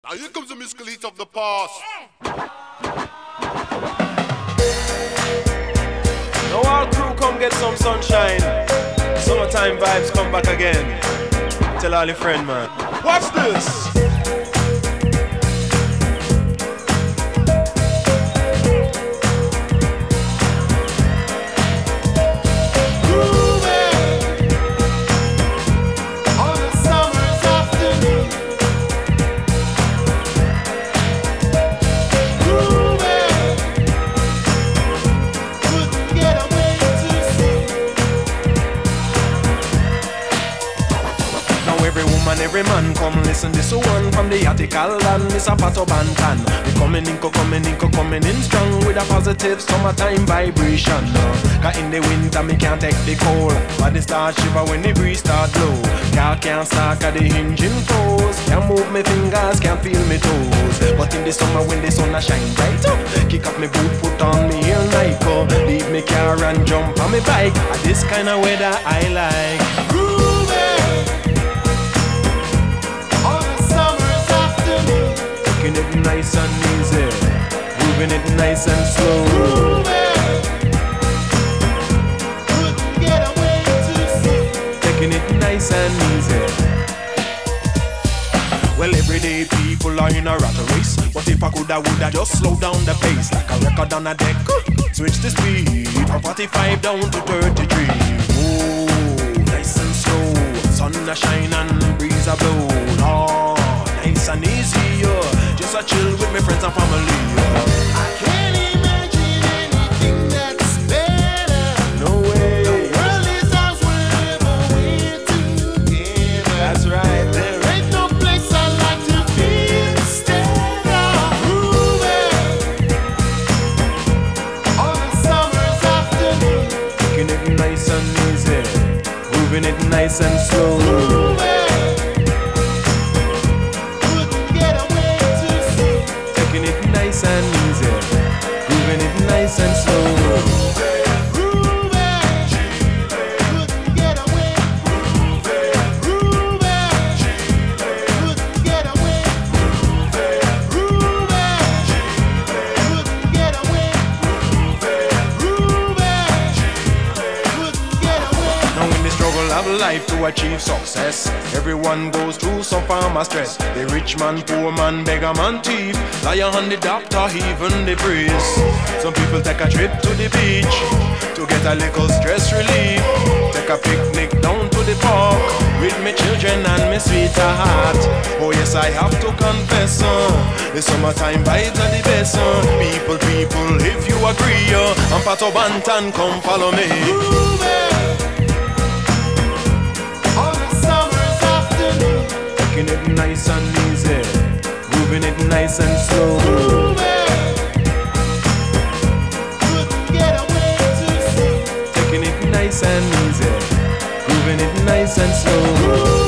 Now here comes the musical heat of the past. Now our crew come get some sunshine. Summertime vibes come back again. Tell all your friend, man. Watch this. Every man come listen this one from the article and Miss Pato Bantan. We coming in strong with a positive summertime vibration. Cause in the winter me can't take the cold, but it start shiver when the breeze start blow. Car can't start cause the engine froze. Can't move my fingers, can't feel my toes. But in the summer when the sun a shine bright up, kick up my boot, put on me hair Nike, leave me car and jump on me bike. And this kind of weather I like. Taking it nice and easy, moving it nice and slow. Couldn't get away too soon. Taking it nice and easy. Well, everyday people are in a rat race, but if I coulda, woulda just slow down the pace like a record on a deck. Switch the speed from 45 down to 33. Oh, nice and slow. Sun a shine and breeze a blow. Oh, nice and easy, just a chill with my friends and family. I can't imagine anything that's better. No way. The world is ours wherever we're together. That's right. There ain't no place I like to be instead of grooving on a summer's afternoon. Taking it nice and easy, moving it nice and slow. Nice and easy, moving it nice and slow. Groovy, couldn't get away. Groovy, couldn't get away. Groovy, couldn't get away. Groovy, couldn't get away. Now in the struggle of life to achieve success, everyone goes through some form of stress. The rich man, poor man, beggar man, thief, lion and the doctor, even the priest. Some people take a trip to the beach to get a little stress relief. Take a picnic down to the park with me children and me sweetheart. Oh yes, I have to confess, the summertime vibes are the best. People, if you agree, I'm Pato Bantan, come follow me. Taking it nice and easy, moving it nice and slow. Couldn't get away too soon. Taking it nice and easy, moving it nice and slow.